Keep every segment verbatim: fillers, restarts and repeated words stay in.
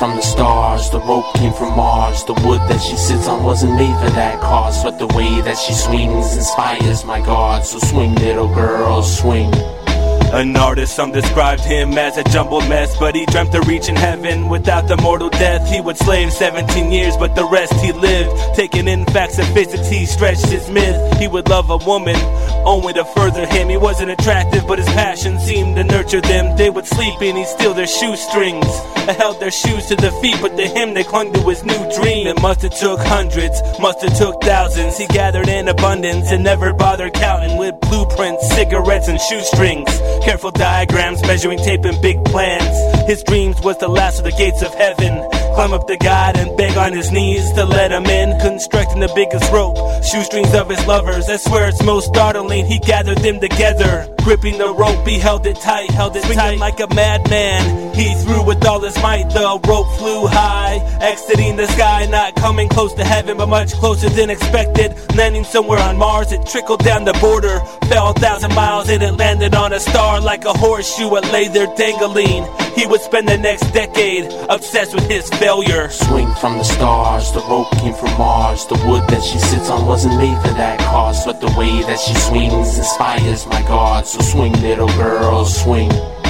from the stars, the rope came from Mars. The wood that she sits on wasn't made for that cause, but the way that she swings inspires my God. So swing, little girl, swing. An artist, some described him as a jumbled mess, but he dreamt of reaching heaven without the mortal death. He would slave seventeen years, but the rest he lived, taking in facts of physics, he stretched his myth. He would love a woman, only to further him. He wasn't attractive, but his passion seemed to nurture them. They would sleep and he'd steal their shoestrings. I held their shoes to the feet, but to him they clung to his new dream. It must have took hundreds, must have took thousands. He gathered in abundance and never bothered counting, with blueprints, cigarettes, and shoestrings. Careful diagrams, measuring tape and big plans. His dreams was the last of the gates of heaven. Climb up to God and beg on his knees to let him in. Constructing the biggest rope, shoestrings of his lovers. I swear it's most startling, he gathered them together. Gripping the rope, he held it tight, held it tight like a madman. He threw with all his might, the rope flew high, exiting the sky, not coming close to heaven, but much closer than expected. Landing somewhere on Mars, it trickled down the border, fell a thousand miles and it landed on a star. Like a horseshoe, it lay there dangling. He would spend the next decade obsessed with his failure. Swing from the stars, the rope came from Mars. The wood that she sits on wasn't made for that cause, but the way that she swings inspires my God. So swing, little girl, swing.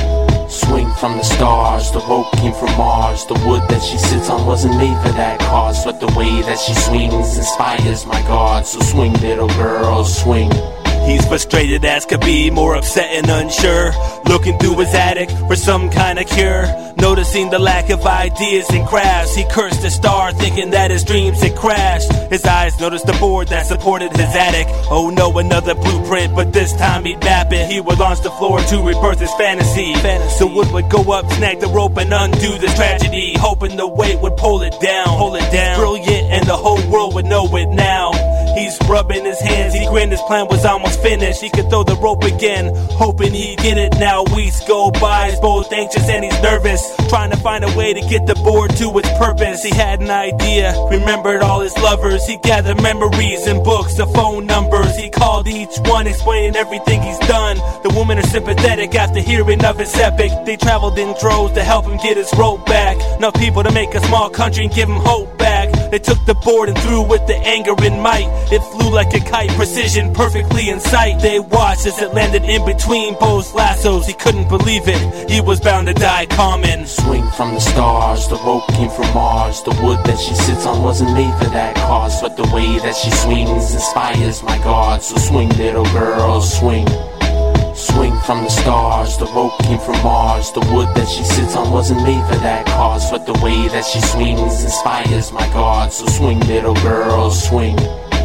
Swing from the stars, the rope came from Mars. The wood that she sits on wasn't made for that cause, but the way that she swings inspires my God. So swing, little girl, swing. He's frustrated as could be, more upset and unsure, looking through his attic for some kind of cure. Noticing the lack of ideas and crafts, he cursed the star, thinking that his dreams had crashed. His eyes noticed the board that supported his attic. Oh no, another blueprint, but this time he'd map it. He would launch the floor to rebirth his fantasy. fantasy. The wood would go up, snag the rope, and undo this tragedy, hoping the weight would pull it down. Pull it down. Brilliant, and the whole world would know it now. He's rubbing his hands, he grinned, his plan was almost finished. He could throw the rope again, hoping he'd get it. Now weeks go by, he's both anxious and he's nervous, trying to find a way to get the board to its purpose. He had an idea, remembered all his lovers. He gathered memories and books of phone numbers. He called each one, explaining everything he's done. The women are sympathetic after hearing of his epic. They traveled in droves to help him get his rope back. Enough people to make a small country and give him hope back. They took the board and threw with the anger and might. It flew like a kite, precision perfectly in sight. They watched as it landed in between both lassos. He couldn't believe it, he was bound to die common. Swing from the stars, the rope came from Mars. The wood that she sits on wasn't made for that cause, but the way that she swings inspires my God. So swing, little girl, swing. Swing from the stars, the rope came from Mars. The wood that she sits on wasn't made for that cause, but the way that she swings inspires my God. So swing, little girl, swing.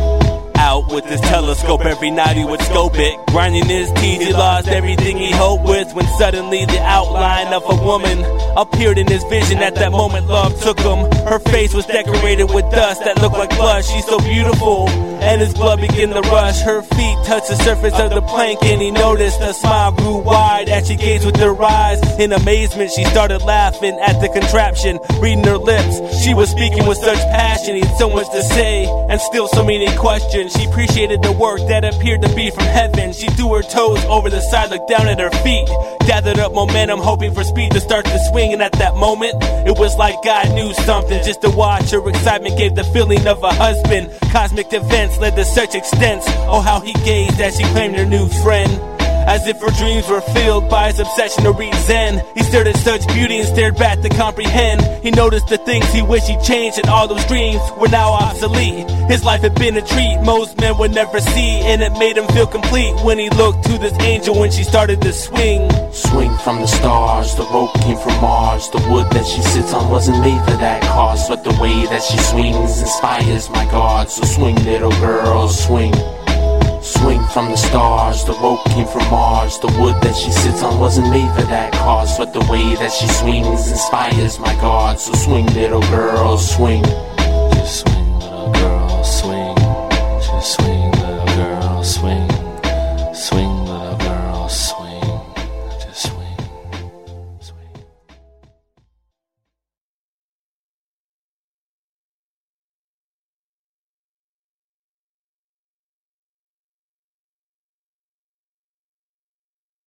Out with his telescope, every night he would scope it. Grinding his teeth, he lost everything he hoped with, when suddenly the outline of a woman appeared in his vision. At that moment love took him. Her face was decorated with dust that looked like blood. She's so beautiful, and his blood began to rush. Her feet touched the surface of the plank, and he noticed a smile grew wide as she gazed with her eyes. In amazement she started laughing at the contraption, reading her lips. She was speaking with such passion, he had so much to say, and still so many questions. She appreciated the work that appeared to be from heaven. She threw her toes over the side, looked down at her feet, gathered up momentum, hoping for speed to start to swing. And at that moment, it was like God knew something. Just to watch her excitement gave the feeling of a husband. Cosmic events led to such extents. Oh, how he gazed as she claimed her new friend, as if her dreams were filled by his obsession to read Zen. He stared at such beauty and stared back to comprehend. He noticed the things he wished he changed, and all those dreams were now obsolete. His life had been a treat most men would never see, and it made him feel complete when he looked to this angel when she started to swing. Swing from the stars, the rope came from Mars. The wood that she sits on wasn't made for that cause, but the way that she swings inspires my God. So swing, little girl, swing. Swing from the stars, the rope came from Mars. The wood that she sits on wasn't made for that cause, but the way that she swings inspires my God. So swing, little girl, swing. Just swing, little girl.